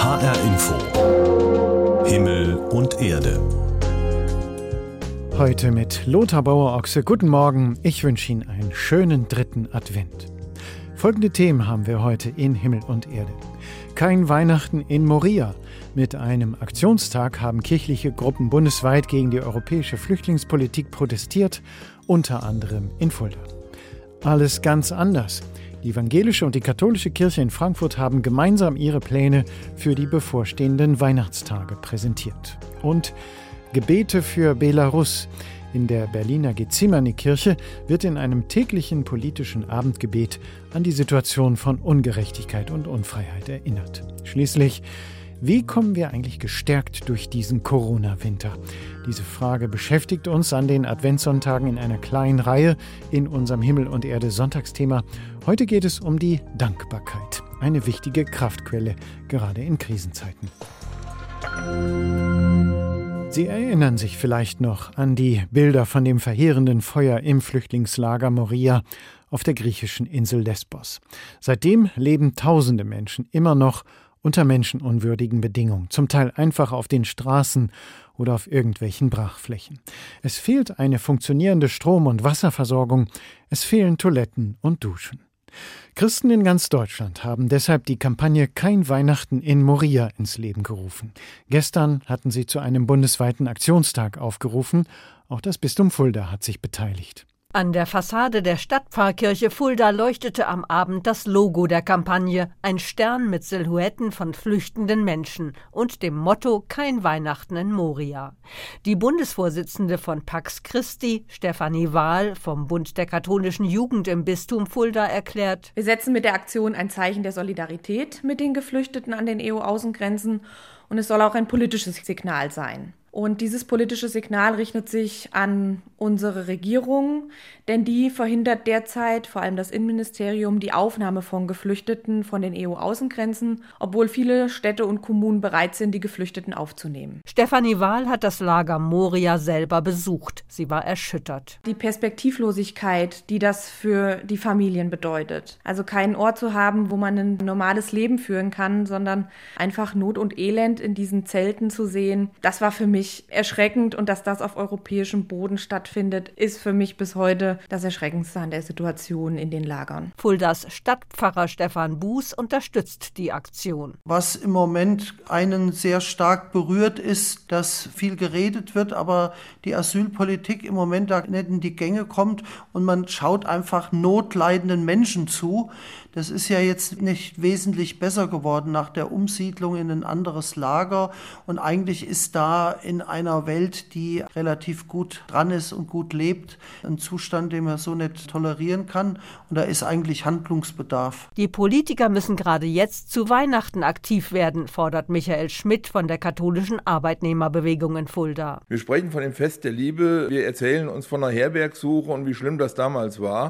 HR Info. Himmel und Erde. Heute mit Lothar Bauer-Ochse. Guten Morgen, ich wünsche Ihnen einen schönen 3. Advent. Folgende Themen haben wir heute in Himmel und Erde. Kein Weihnachten in Moria. Mit einem Aktionstag haben kirchliche Gruppen bundesweit gegen die europäische Flüchtlingspolitik protestiert, unter anderem in Fulda. Alles ganz anders. Die evangelische und die katholische Kirche in Frankfurt haben gemeinsam ihre Pläne für die bevorstehenden Weihnachtstage präsentiert. Und Gebete für Belarus. In der Berliner Gethsemane-Kirche wird in einem täglichen politischen Abendgebet an die Situation von Ungerechtigkeit und Unfreiheit erinnert. Schließlich, wie kommen wir eigentlich gestärkt durch diesen Corona-Winter? Diese Frage beschäftigt uns an den Adventssonntagen in einer kleinen Reihe in unserem Himmel und Erde Sonntagsthema. Heute geht es um die Dankbarkeit, eine wichtige Kraftquelle, gerade in Krisenzeiten. Sie erinnern sich vielleicht noch an die Bilder von dem verheerenden Feuer im Flüchtlingslager Moria auf der griechischen Insel Lesbos. Seitdem leben tausende Menschen immer noch unter menschenunwürdigen Bedingungen, zum Teil einfach auf den Straßen oder auf irgendwelchen Brachflächen. Es fehlt eine funktionierende Strom- und Wasserversorgung, es fehlen Toiletten und Duschen. Christen in ganz Deutschland haben deshalb die Kampagne Kein Weihnachten in Moria ins Leben gerufen. Gestern hatten sie zu einem bundesweiten Aktionstag aufgerufen. Auch das Bistum Fulda hat sich beteiligt. An der Fassade der Stadtpfarrkirche Fulda leuchtete am Abend das Logo der Kampagne, ein Stern mit Silhouetten von flüchtenden Menschen und dem Motto Kein Weihnachten in Moria. Die Bundesvorsitzende von Pax Christi, Stefanie Wahl vom Bund der katholischen Jugend im Bistum Fulda erklärt: Wir setzen mit der Aktion ein Zeichen der Solidarität mit den Geflüchteten an den EU-Außengrenzen und es soll auch ein politisches Signal sein. Und dieses politische Signal richtet sich an unsere Regierung, denn die verhindert derzeit, vor allem das Innenministerium, die Aufnahme von Geflüchteten von den EU-Außengrenzen, obwohl viele Städte und Kommunen bereit sind, die Geflüchteten aufzunehmen. Stefanie Wahl hat das Lager Moria selber besucht. Sie war erschüttert. Die Perspektivlosigkeit, die das für die Familien bedeutet. Also keinen Ort zu haben, wo man ein normales Leben führen kann, sondern einfach Not und Elend in diesen Zelten zu sehen, das war für mich erschreckend, und dass das auf europäischem Boden stattfindet, ist für mich bis heute das Erschreckendste an der Situation in den Lagern. Fuldas Stadtpfarrer Stefan Buß unterstützt die Aktion. Was im Moment einen sehr stark berührt, ist, dass viel geredet wird, aber die Asylpolitik im Moment da nicht in die Gänge kommt und man schaut einfach notleidenden Menschen zu. Das ist ja jetzt nicht wesentlich besser geworden nach der Umsiedlung in ein anderes Lager, und eigentlich ist da in einer Welt, die relativ gut dran ist und gut lebt, ein Zustand, den man so nicht tolerieren kann, und da ist eigentlich Handlungsbedarf. Die Politiker müssen gerade jetzt zu Weihnachten aktiv werden, fordert Michael Schmidt von der katholischen Arbeitnehmerbewegung in Fulda. Wir sprechen von dem Fest der Liebe, wir erzählen uns von einer Herbergsuche und wie schlimm das damals war,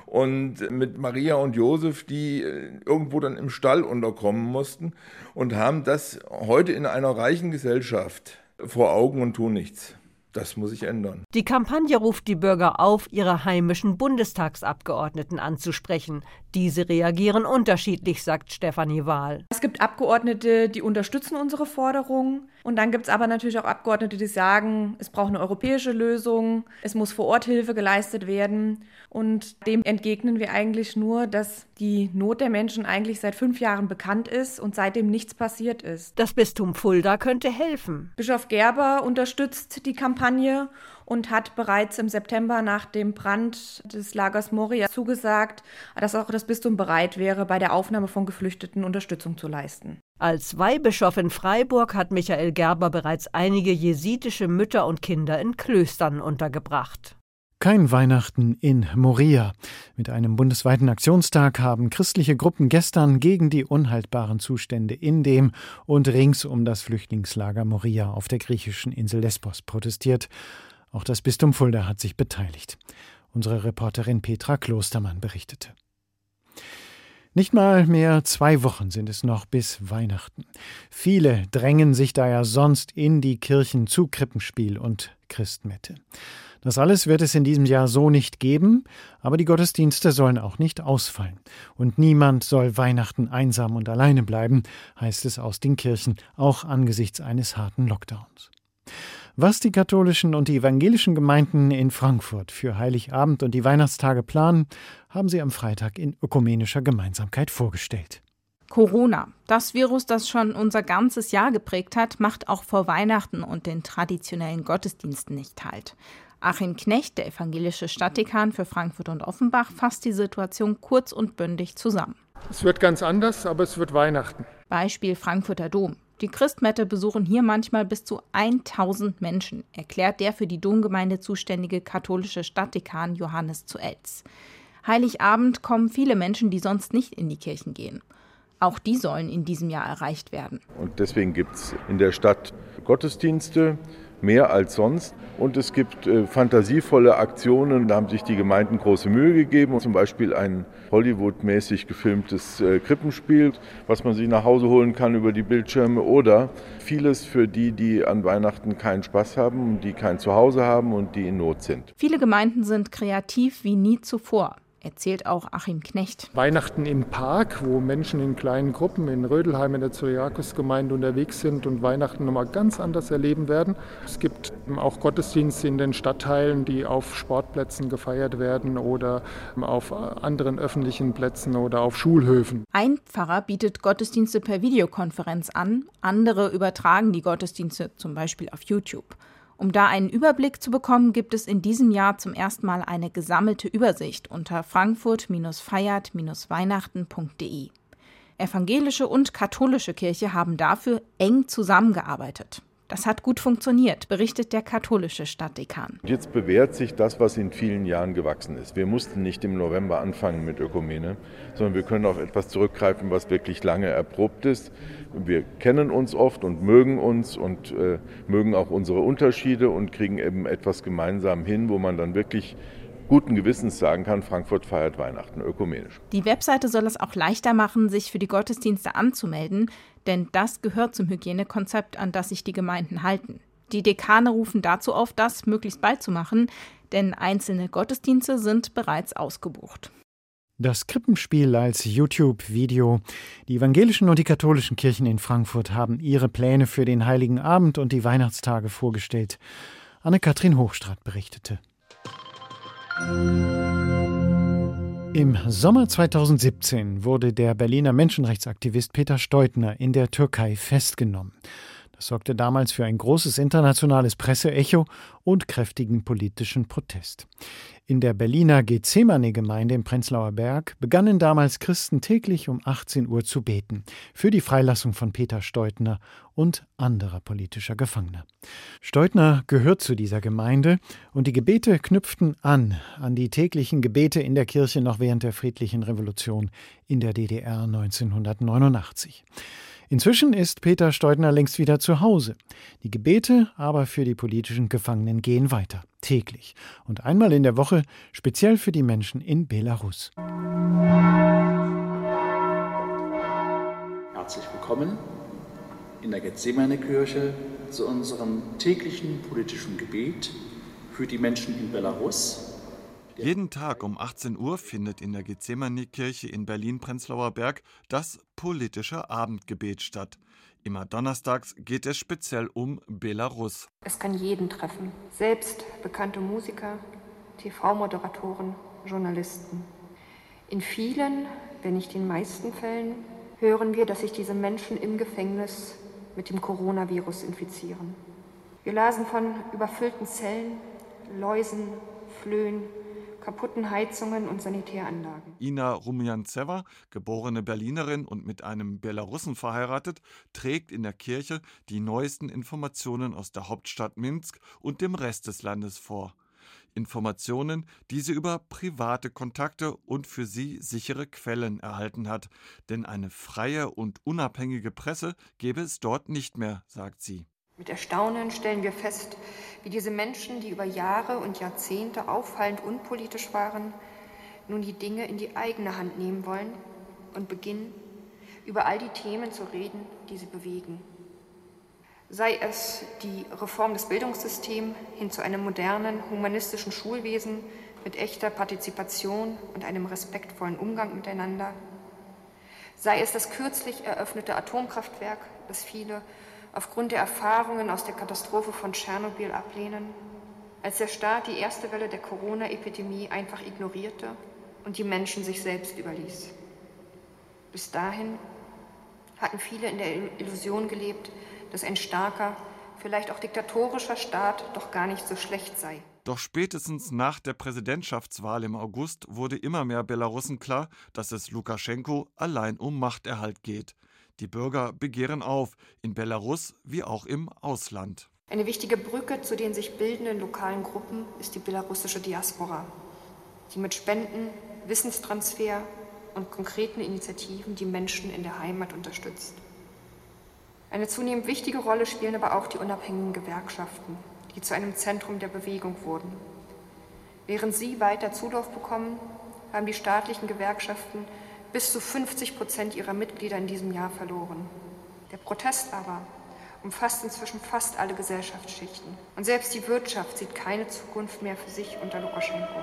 und mit Maria und Josef, die irgendwo dann im Stall unterkommen mussten, und haben das heute in einer reichen Gesellschaft vor Augen und tun nichts. Das muss sich ändern. Die Kampagne ruft die Bürger auf, ihre heimischen Bundestagsabgeordneten anzusprechen. Diese reagieren unterschiedlich, sagt Stefanie Wahl. Es gibt Abgeordnete, die unterstützen unsere Forderungen. Und dann gibt es aber natürlich auch Abgeordnete, die sagen, es braucht eine europäische Lösung, es muss vor Ort Hilfe geleistet werden. Und dem entgegnen wir eigentlich nur, dass die Not der Menschen eigentlich seit 5 Jahren bekannt ist und seitdem nichts passiert ist. Das Bistum Fulda könnte helfen. Bischof Gerber unterstützt die Kampagne und hat bereits im September nach dem Brand des Lagers Moria zugesagt, dass auch das Bistum bereit wäre, bei der Aufnahme von Geflüchteten Unterstützung zu leisten. Als Weihbischof in Freiburg hat Michael Gerber bereits einige jesidische Mütter und Kinder in Klöstern untergebracht. Kein Weihnachten in Moria. Mit einem bundesweiten Aktionstag haben christliche Gruppen gestern gegen die unhaltbaren Zustände in dem und rings um das Flüchtlingslager Moria auf der griechischen Insel Lesbos protestiert. Auch das Bistum Fulda hat sich beteiligt. Unsere Reporterin Petra Klostermann berichtete. Nicht mal mehr 2 Wochen sind es noch bis Weihnachten. Viele drängen sich da ja sonst in die Kirchen zu Krippenspiel und Christmette. Das alles wird es in diesem Jahr so nicht geben, aber die Gottesdienste sollen auch nicht ausfallen. Und niemand soll Weihnachten einsam und alleine bleiben, heißt es aus den Kirchen, auch angesichts eines harten Lockdowns. Was die katholischen und die evangelischen Gemeinden in Frankfurt für Heiligabend und die Weihnachtstage planen, haben sie am Freitag in ökumenischer Gemeinsamkeit vorgestellt. Corona, das Virus, das schon unser ganzes Jahr geprägt hat, macht auch vor Weihnachten und den traditionellen Gottesdiensten nicht Halt. Achim Knecht, der evangelische Stadtdekan für Frankfurt und Offenbach, fasst die Situation kurz und bündig zusammen. Es wird ganz anders, aber es wird Weihnachten. Beispiel Frankfurter Dom. Die Christmette besuchen hier manchmal bis zu 1000 Menschen, erklärt der für die Domgemeinde zuständige katholische Stadtdekan Johannes zu Elz. Heiligabend kommen viele Menschen, die sonst nicht in die Kirchen gehen. Auch die sollen in diesem Jahr erreicht werden. Und deswegen gibt es in der Stadt Gottesdienste, mehr als sonst. Und es gibt fantasievolle Aktionen, da haben sich die Gemeinden große Mühe gegeben. Zum Beispiel ein Hollywood-mäßig gefilmtes Krippenspiel, was man sich nach Hause holen kann über die Bildschirme. Oder vieles für die, die an Weihnachten keinen Spaß haben, die kein Zuhause haben und die in Not sind. Viele Gemeinden sind kreativ wie nie zuvor, erzählt auch Achim Knecht. Weihnachten im Park, wo Menschen in kleinen Gruppen in Rödelheim in der Cyriakusgemeinde unterwegs sind und Weihnachten nochmal ganz anders erleben werden. Es gibt auch Gottesdienste in den Stadtteilen, die auf Sportplätzen gefeiert werden oder auf anderen öffentlichen Plätzen oder auf Schulhöfen. Ein Pfarrer bietet Gottesdienste per Videokonferenz an, andere übertragen die Gottesdienste zum Beispiel auf YouTube. Um da einen Überblick zu bekommen, gibt es in diesem Jahr zum ersten Mal eine gesammelte Übersicht unter frankfurt-feiert-weihnachten.de. Evangelische und katholische Kirche haben dafür eng zusammengearbeitet. Das hat gut funktioniert, berichtet der katholische Stadtdekan. Jetzt bewährt sich das, was in vielen Jahren gewachsen ist. Wir mussten nicht im November anfangen mit Ökumene, sondern wir können auf etwas zurückgreifen, was wirklich lange erprobt ist. Wir kennen uns oft und mögen uns und mögen auch unsere Unterschiede und kriegen eben etwas gemeinsam hin, wo man dann wirklich guten Gewissens sagen kann, Frankfurt feiert Weihnachten ökumenisch. Die Webseite soll es auch leichter machen, sich für die Gottesdienste anzumelden, denn das gehört zum Hygienekonzept, an das sich die Gemeinden halten. Die Dekane rufen dazu auf, das möglichst bald zu machen, denn einzelne Gottesdienste sind bereits ausgebucht. Das Krippenspiel als YouTube-Video. Die evangelischen und die katholischen Kirchen in Frankfurt haben ihre Pläne für den Heiligen Abend und die Weihnachtstage vorgestellt. Anne-Kathrin Hochstraat berichtete. Im Sommer 2017 wurde der Berliner Menschenrechtsaktivist Peter Steutner in der Türkei festgenommen. Das sorgte damals für ein großes internationales Presseecho und kräftigen politischen Protest. In der Berliner Gethsemane-Gemeinde im Prenzlauer Berg begannen damals Christen täglich um 18 Uhr zu beten für die Freilassung von Peter Steutner und anderer politischer Gefangener. Steutner gehört zu dieser Gemeinde und die Gebete knüpften an die täglichen Gebete in der Kirche noch während der friedlichen Revolution in der DDR 1989. Inzwischen ist Peter Steutner längst wieder zu Hause. Die Gebete aber für die politischen Gefangenen gehen weiter, täglich und einmal in der Woche, speziell für die Menschen in Belarus. Herzlich willkommen in der Gethsemane-Kirche zu unserem täglichen politischen Gebet für die Menschen in Belarus. Jeden Tag um 18 Uhr findet in der Gethsemane-Kirche in Berlin-Prenzlauer Berg das politische Abendgebet statt. Immer donnerstags geht es speziell um Belarus. Es kann jeden treffen, selbst bekannte Musiker, TV-Moderatoren, Journalisten. In vielen, wenn nicht den meisten Fällen, hören wir, dass sich diese Menschen im Gefängnis mit dem Coronavirus infizieren. Wir lasen von überfüllten Zellen, Läusen, Flöhen, kaputten Heizungen und Sanitäranlagen. Ina Rumjanzewa, geborene Berlinerin und mit einem Belarussen verheiratet, trägt in der Kirche die neuesten Informationen aus der Hauptstadt Minsk und dem Rest des Landes vor. Informationen, die sie über private Kontakte und für sie sichere Quellen erhalten hat. Denn eine freie und unabhängige Presse gäbe es dort nicht mehr, sagt sie. Mit Erstaunen stellen wir fest, wie diese Menschen, die über Jahre und Jahrzehnte auffallend unpolitisch waren, nun die Dinge in die eigene Hand nehmen wollen und beginnen, über all die Themen zu reden, die sie bewegen. Sei es die Reform des Bildungssystems hin zu einem modernen, humanistischen Schulwesen mit echter Partizipation und einem respektvollen Umgang miteinander. Sei es das kürzlich eröffnete Atomkraftwerk, das viele aufgrund der Erfahrungen aus der Katastrophe von Tschernobyl ablehnen, als der Staat die erste Welle der Corona-Epidemie einfach ignorierte und die Menschen sich selbst überließ. Bis dahin hatten viele in der Illusion gelebt, dass ein starker, vielleicht auch diktatorischer Staat doch gar nicht so schlecht sei. Doch spätestens nach der Präsidentschaftswahl im August wurde immer mehr Belarussen klar, dass es Lukaschenko allein um Machterhalt geht. Die Bürger begehren auf, in Belarus wie auch im Ausland. Eine wichtige Brücke zu den sich bildenden lokalen Gruppen ist die belarussische Diaspora, die mit Spenden, Wissenstransfer und konkreten Initiativen die Menschen in der Heimat unterstützt. Eine zunehmend wichtige Rolle spielen aber auch die unabhängigen Gewerkschaften, die zu einem Zentrum der Bewegung wurden. Während sie weiter Zulauf bekommen, haben die staatlichen Gewerkschaften bis zu 50% ihrer Mitglieder in diesem Jahr verloren. Der Protest aber umfasst inzwischen fast alle Gesellschaftsschichten. Und selbst die Wirtschaft sieht keine Zukunft mehr für sich unter Lukaschenko.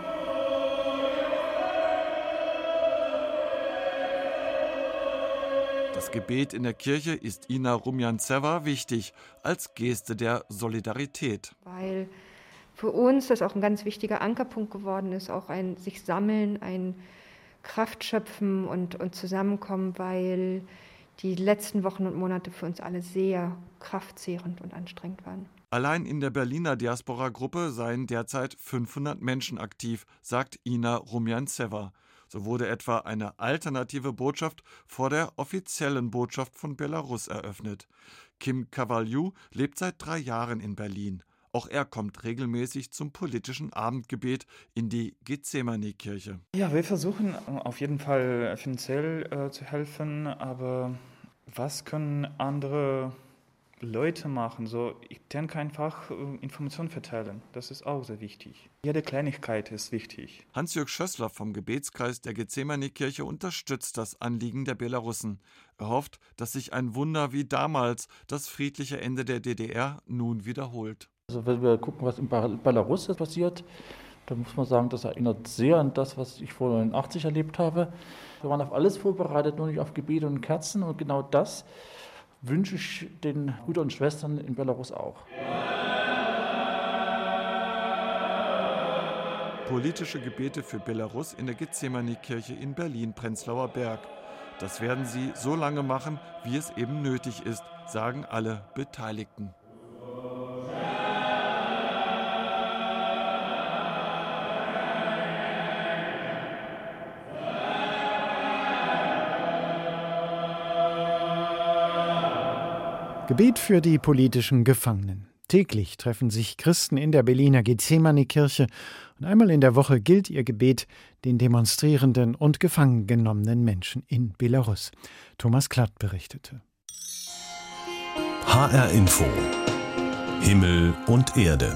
Das Gebet in der Kirche ist Ina Rumjantseva wichtig, als Geste der Solidarität. Weil für uns das auch ein ganz wichtiger Ankerpunkt geworden ist, auch ein sich sammeln, ein Kraftschöpfen und Zusammenkommen, weil die letzten Wochen und Monate für uns alle sehr kraftzehrend und anstrengend waren. Allein in der Berliner Diaspora-Gruppe seien derzeit 500 Menschen aktiv, sagt Ina Rumjantseva. So wurde etwa eine alternative Botschaft vor der offiziellen Botschaft von Belarus eröffnet. Kim Kavaliou lebt seit 3 Jahren in Berlin. Auch er kommt regelmäßig zum politischen Abendgebet in die Gethsemane-Kirche. Ja, wir versuchen auf jeden Fall finanziell zu helfen, aber was können andere Leute machen? So, ich denke einfach, Informationen verteilen, das ist auch sehr wichtig. Jede Kleinigkeit ist wichtig. Hans-Jürg Schössler vom Gebetskreis der Gethsemane-Kirche unterstützt das Anliegen der Belarussen. Er hofft, dass sich ein Wunder wie damals, das friedliche Ende der DDR, nun wiederholt. Also wenn wir gucken, was in Belarus passiert, dann muss man sagen, das erinnert sehr an das, was ich vor 1989 erlebt habe. Wir waren auf alles vorbereitet, nur nicht auf Gebete und Kerzen. Und genau das wünsche ich den Brüdern und Schwestern in Belarus auch. Politische Gebete für Belarus in der Gethsemane-Kirche in Berlin-Prenzlauer Berg. Das werden sie so lange machen, wie es eben nötig ist, sagen alle Beteiligten. Gebet für die politischen Gefangenen. Täglich treffen sich Christen in der Berliner Gethsemane-Kirche und einmal in der Woche gilt ihr Gebet den demonstrierenden und gefangen genommenen Menschen in Belarus. Thomas Klatt berichtete. HR Info. Himmel und Erde.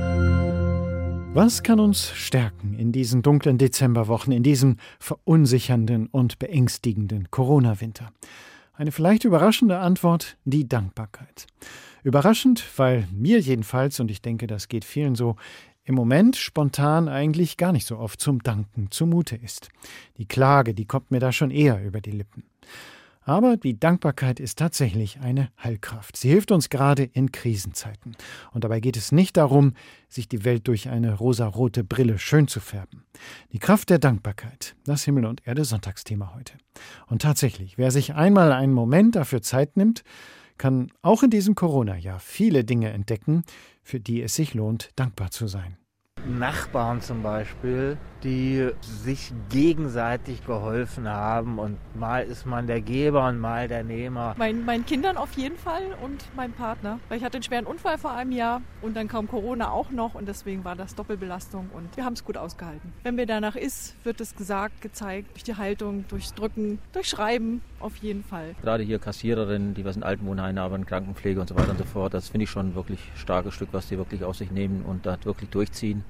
Was kann uns stärken in diesen dunklen Dezemberwochen, in diesem verunsichernden und beängstigenden Corona-Winter? Eine vielleicht überraschende Antwort, die Dankbarkeit. Überraschend, weil mir jedenfalls, und ich denke, das geht vielen so, im Moment spontan eigentlich gar nicht so oft zum Danken zumute ist. Die Klage, die kommt mir da schon eher über die Lippen. Aber die Dankbarkeit ist tatsächlich eine Heilkraft. Sie hilft uns gerade in Krisenzeiten. Und dabei geht es nicht darum, sich die Welt durch eine rosarote Brille schön zu färben. Die Kraft der Dankbarkeit, das Himmel und Erde Sonntagsthema heute. Und tatsächlich, wer sich einmal einen Moment dafür Zeit nimmt, kann auch in diesem Corona-Jahr viele Dinge entdecken, für die es sich lohnt, dankbar zu sein. Nachbarn zum Beispiel, die sich gegenseitig geholfen haben und mal ist man der Geber und mal der Nehmer. Meinen Kindern auf jeden Fall und meinem Partner, weil ich hatte einen schweren Unfall vor einem Jahr und dann kam Corona auch noch und deswegen war das Doppelbelastung und wir haben es gut ausgehalten. Wenn mir danach ist, wird es gesagt, gezeigt, durch die Haltung, durchs Drücken, durch Schreiben auf jeden Fall. Gerade hier Kassiererinnen, die was in Altenwohnheimen haben, Krankenpflege und so weiter und so fort, das finde ich schon wirklich ein starkes Stück, was die wirklich auf sich nehmen und da wirklich durchziehen.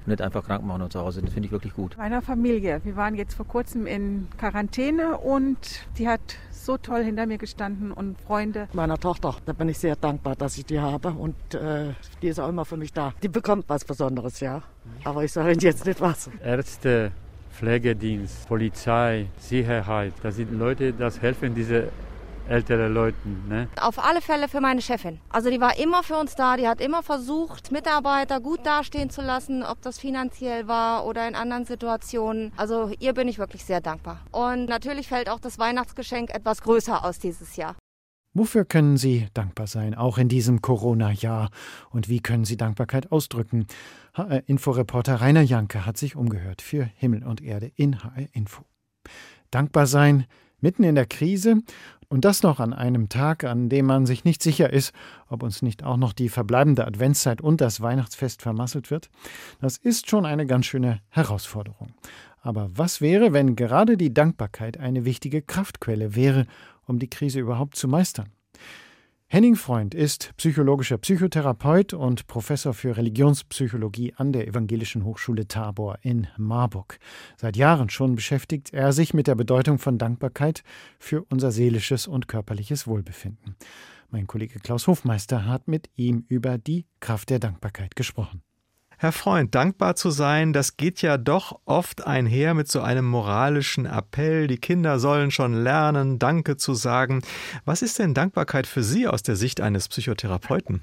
nicht einfach krank machen und zu Hause. Das finde ich wirklich gut. Meiner Familie. Wir waren jetzt vor kurzem in Quarantäne und die hat so toll hinter mir gestanden und Freunde. Meiner Tochter, da bin ich sehr dankbar, dass ich die habe und die ist auch immer für mich da. Die bekommt was Besonderes, ja. Aber ich sage Ihnen jetzt nicht was. Ärzte, Pflegedienst, Polizei, Sicherheit, das sind Leute, das helfen diese ältere Leuten, ne? Auf alle Fälle für meine Chefin. Also die war immer für uns da, die hat immer versucht, Mitarbeiter gut dastehen zu lassen, ob das finanziell war oder in anderen Situationen. Also ihr bin ich wirklich sehr dankbar. Und natürlich fällt auch das Weihnachtsgeschenk etwas größer aus dieses Jahr. Wofür können Sie dankbar sein, auch in diesem Corona-Jahr? Und wie können Sie Dankbarkeit ausdrücken? HR-Info-Reporter Rainer Janke hat sich umgehört für Himmel und Erde in HR-Info. Dankbar sein mitten in der Krise und das noch an einem Tag, an dem man sich nicht sicher ist, ob uns nicht auch noch die verbleibende Adventszeit und das Weihnachtsfest vermasselt wird. Das ist schon eine ganz schöne Herausforderung. Aber was wäre, wenn gerade die Dankbarkeit eine wichtige Kraftquelle wäre, um die Krise überhaupt zu meistern? Henning Freund ist psychologischer Psychotherapeut und Professor für Religionspsychologie an der Evangelischen Hochschule Tabor in Marburg. Seit Jahren schon beschäftigt er sich mit der Bedeutung von Dankbarkeit für unser seelisches und körperliches Wohlbefinden. Mein Kollege Klaus Hofmeister hat mit ihm über die Kraft der Dankbarkeit gesprochen. Herr Freund, dankbar zu sein, das geht ja doch oft einher mit so einem moralischen Appell. Die Kinder sollen schon lernen, Danke zu sagen. Was ist denn Dankbarkeit für Sie aus der Sicht eines Psychotherapeuten?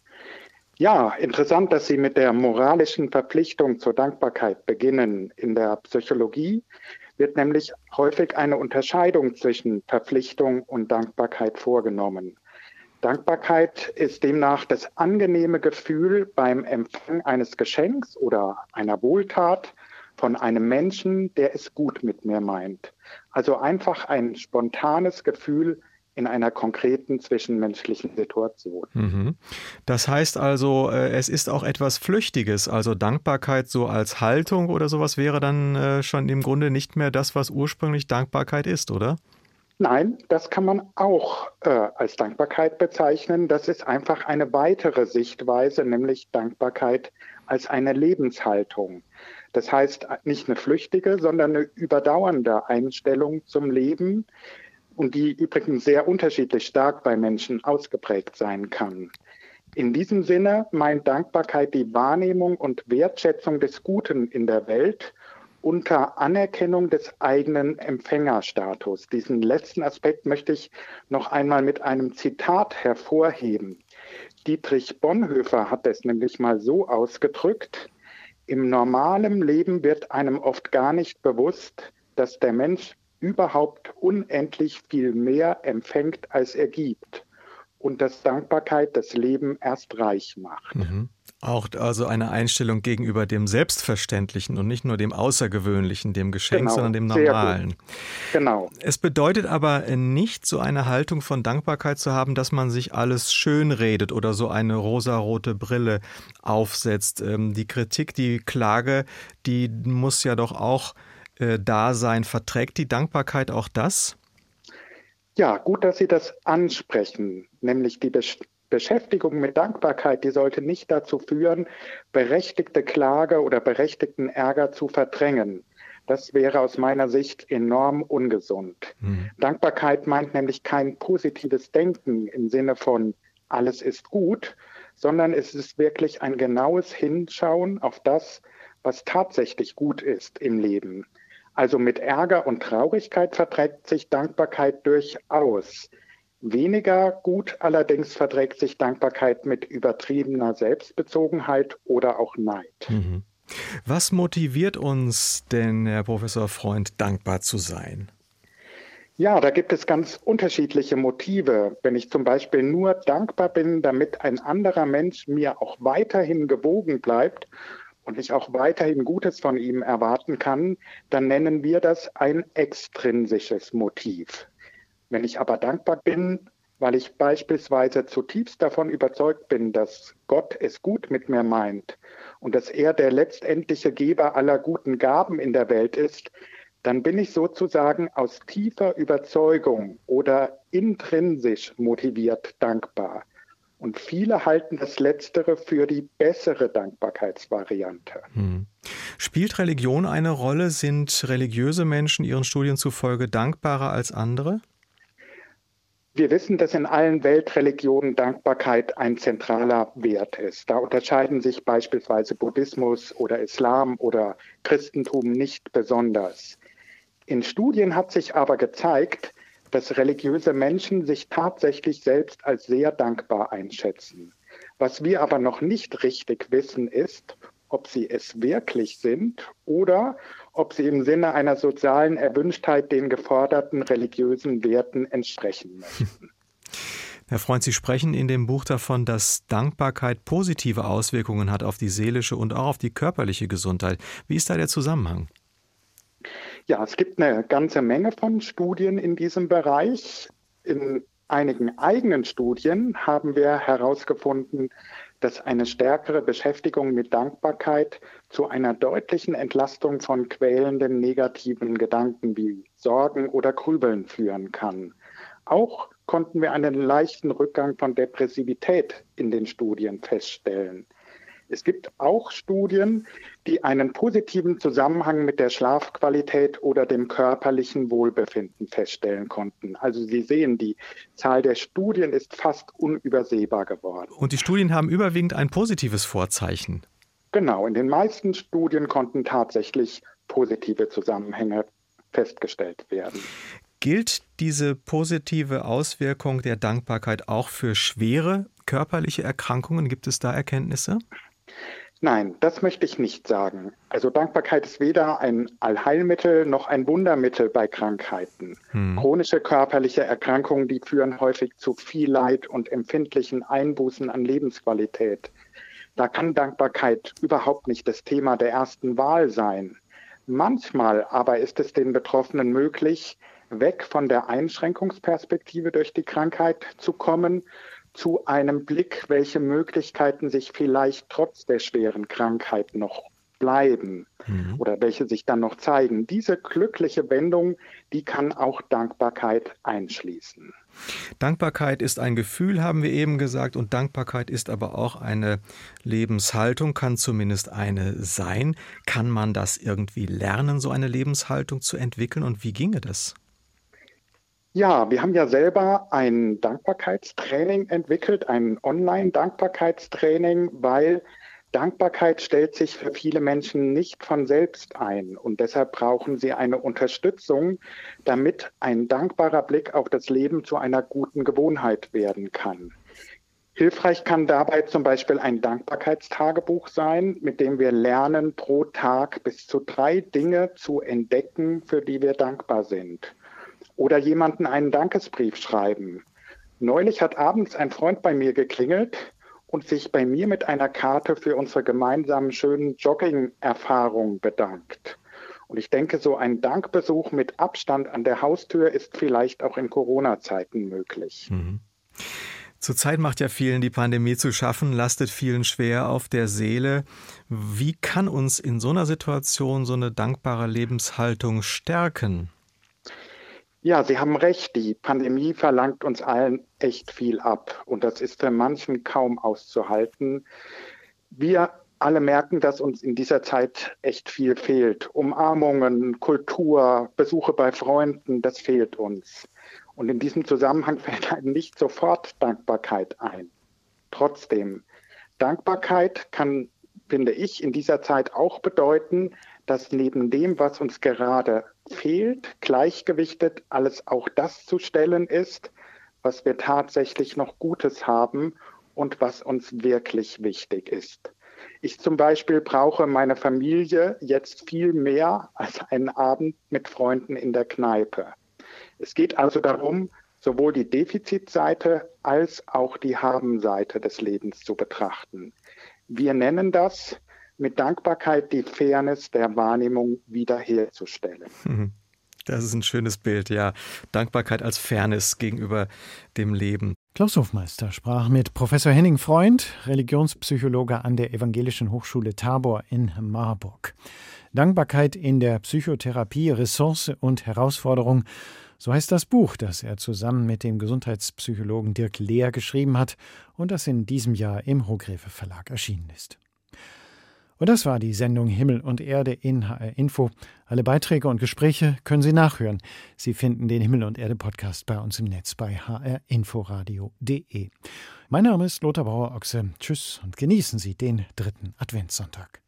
Ja, interessant, dass Sie mit der moralischen Verpflichtung zur Dankbarkeit beginnen. In der Psychologie wird nämlich häufig eine Unterscheidung zwischen Verpflichtung und Dankbarkeit vorgenommen. Dankbarkeit ist demnach das angenehme Gefühl beim Empfang eines Geschenks oder einer Wohltat von einem Menschen, der es gut mit mir meint. Also einfach ein spontanes Gefühl in einer konkreten zwischenmenschlichen Situation. Das heißt also, es ist auch etwas Flüchtiges. Also Dankbarkeit so als Haltung oder sowas wäre dann schon im Grunde nicht mehr das, was ursprünglich Dankbarkeit ist, oder? Nein, das kann man auch als Dankbarkeit bezeichnen. Das ist einfach eine weitere Sichtweise, nämlich Dankbarkeit als eine Lebenshaltung. Das heißt nicht eine flüchtige, sondern eine überdauernde Einstellung zum Leben und die übrigens sehr unterschiedlich stark bei Menschen ausgeprägt sein kann. In diesem Sinne meint Dankbarkeit die Wahrnehmung und Wertschätzung des Guten in der Welt unter Anerkennung des eigenen Empfängerstatus. Diesen letzten Aspekt möchte ich noch einmal mit einem Zitat hervorheben. Dietrich Bonhoeffer hat es nämlich mal so ausgedrückt: Im normalen Leben wird einem oft gar nicht bewusst, dass der Mensch überhaupt unendlich viel mehr empfängt, als er gibt. Und dass Dankbarkeit das Leben erst reich macht. Auch also eine Einstellung gegenüber dem Selbstverständlichen und nicht nur dem Außergewöhnlichen, dem Geschenk, sondern dem Normalen. Genau. Es bedeutet aber nicht, so eine Haltung von Dankbarkeit zu haben, dass man sich alles schönredet oder so eine rosarote Brille aufsetzt. Die Kritik, die Klage, die muss ja doch auch da sein. Verträgt die Dankbarkeit auch das? Ja, gut, dass Sie das ansprechen, nämlich die Beschäftigung mit Dankbarkeit, die sollte nicht dazu führen, berechtigte Klage oder berechtigten Ärger zu verdrängen. Das wäre aus meiner Sicht enorm ungesund. Dankbarkeit meint nämlich kein positives Denken im Sinne von alles ist gut, sondern es ist wirklich ein genaues Hinschauen auf das, was tatsächlich gut ist im Leben. Also mit Ärger und Traurigkeit verträgt sich Dankbarkeit durchaus. Weniger gut allerdings verträgt sich Dankbarkeit mit übertriebener Selbstbezogenheit oder auch Neid. Was motiviert uns denn, Herr Professor Freund, dankbar zu sein? Ja, da gibt es ganz unterschiedliche Motive. Wenn ich zum Beispiel nur dankbar bin, damit ein anderer Mensch mir auch weiterhin gewogen bleibt und ich auch weiterhin Gutes von ihm erwarten kann, dann nennen wir das ein extrinsisches Motiv. Wenn ich aber dankbar bin, weil ich beispielsweise zutiefst davon überzeugt bin, dass Gott es gut mit mir meint und dass er der letztendliche Geber aller guten Gaben in der Welt ist, dann bin ich sozusagen aus tiefer Überzeugung oder intrinsisch motiviert dankbar. Und viele halten das Letztere für die bessere Dankbarkeitsvariante. Spielt Religion eine Rolle? Sind religiöse Menschen Ihren Studien zufolge dankbarer als andere? Wir wissen, dass in allen Weltreligionen Dankbarkeit ein zentraler Wert ist. Da unterscheiden sich beispielsweise Buddhismus oder Islam oder Christentum nicht besonders. In Studien hat sich aber gezeigt, dass religiöse Menschen sich tatsächlich selbst als sehr dankbar einschätzen. Was wir aber noch nicht richtig wissen, ist, ob sie es wirklich sind oder ob sie im Sinne einer sozialen Erwünschtheit den geforderten religiösen Werten entsprechen möchten. Herr Freund, Sie sprechen in dem Buch davon, dass Dankbarkeit positive Auswirkungen hat auf die seelische und auch auf die körperliche Gesundheit. Wie ist da der Zusammenhang? Ja, es gibt eine ganze Menge von Studien in diesem Bereich. In einigen eigenen Studien haben wir herausgefunden, dass eine stärkere Beschäftigung mit Dankbarkeit zu einer deutlichen Entlastung von quälenden negativen Gedanken wie Sorgen oder Grübeln führen kann. Auch konnten wir einen leichten Rückgang von Depressivität in den Studien feststellen. Es gibt auch Studien, die einen positiven Zusammenhang mit der Schlafqualität oder dem körperlichen Wohlbefinden feststellen konnten. Also Sie sehen, die Zahl der Studien ist fast unübersehbar geworden. Und die Studien haben überwiegend ein positives Vorzeichen. Genau, in den meisten Studien konnten tatsächlich positive Zusammenhänge festgestellt werden. Gilt diese positive Auswirkung der Dankbarkeit auch für schwere körperliche Erkrankungen? Gibt es da Erkenntnisse? Nein, das möchte ich nicht sagen. Also Dankbarkeit ist weder ein Allheilmittel noch ein Wundermittel bei Krankheiten. Chronische körperliche Erkrankungen, die führen häufig zu viel Leid und empfindlichen Einbußen an Lebensqualität. Da kann Dankbarkeit überhaupt nicht das Thema der ersten Wahl sein. Manchmal aber ist es den Betroffenen möglich, weg von der Einschränkungsperspektive durch die Krankheit zu kommen, zu einem Blick, welche Möglichkeiten sich vielleicht trotz der schweren Krankheit noch bleiben oder welche sich dann noch zeigen. Diese glückliche Wendung, die kann auch Dankbarkeit einschließen. Dankbarkeit ist ein Gefühl, haben wir eben gesagt, und Dankbarkeit ist aber auch eine Lebenshaltung, kann zumindest eine sein. Kann man das irgendwie lernen, so eine Lebenshaltung zu entwickeln, und wie ginge das? Ja, wir haben ja selber ein Dankbarkeitstraining entwickelt, ein Online-Dankbarkeitstraining, weil Dankbarkeit stellt sich für viele Menschen nicht von selbst ein. Und deshalb brauchen sie eine Unterstützung, damit ein dankbarer Blick auf das Leben zu einer guten Gewohnheit werden kann. Hilfreich kann dabei zum Beispiel ein Dankbarkeitstagebuch sein, mit dem wir lernen, pro Tag bis zu 3 Dinge zu entdecken, für die wir dankbar sind. Oder jemanden einen Dankesbrief schreiben. Neulich hat abends ein Freund bei mir geklingelt und sich bei mir mit einer Karte für unsere gemeinsamen schönen Jogging-Erfahrungen bedankt. Und ich denke, so ein Dankbesuch mit Abstand an der Haustür ist vielleicht auch in Corona-Zeiten möglich. Zurzeit macht ja vielen die Pandemie zu schaffen, lastet vielen schwer auf der Seele. Wie kann uns in so einer Situation so eine dankbare Lebenshaltung stärken? Ja, Sie haben recht, die Pandemie verlangt uns allen echt viel ab und das ist für manchen kaum auszuhalten. Wir alle merken, dass uns in dieser Zeit echt viel fehlt. Umarmungen, Kultur, Besuche bei Freunden, das fehlt uns. Und in diesem Zusammenhang fällt einem nicht sofort Dankbarkeit ein. Trotzdem, Dankbarkeit kann, finde ich, in dieser Zeit auch bedeuten, dass neben dem, was uns gerade fehlt, gleichgewichtet alles auch das zu stellen ist, was wir tatsächlich noch Gutes haben und was uns wirklich wichtig ist. Ich zum Beispiel brauche meine Familie jetzt viel mehr als einen Abend mit Freunden in der Kneipe. Es geht also darum, sowohl die Defizitseite als auch die Habenseite des Lebens zu betrachten. Wir nennen das mit Dankbarkeit die Fairness der Wahrnehmung wiederherzustellen. Das ist ein schönes Bild, ja. Dankbarkeit als Fairness gegenüber dem Leben. Klaus Hofmeister sprach mit Professor Henning Freund, Religionspsychologe an der Evangelischen Hochschule Tabor in Marburg. Dankbarkeit in der Psychotherapie, Ressource und Herausforderung. So heißt das Buch, das er zusammen mit dem Gesundheitspsychologen Dirk Lehr geschrieben hat und das in diesem Jahr im Hochgräfe Verlag erschienen ist. Und das war die Sendung Himmel und Erde in HR Info. Alle Beiträge und Gespräche können Sie nachhören. Sie finden den Himmel und Erde Podcast bei uns im Netz bei hrinforadio.de. Mein Name ist Lothar Bauer-Ochse. Tschüss und genießen Sie den 3. Adventssonntag.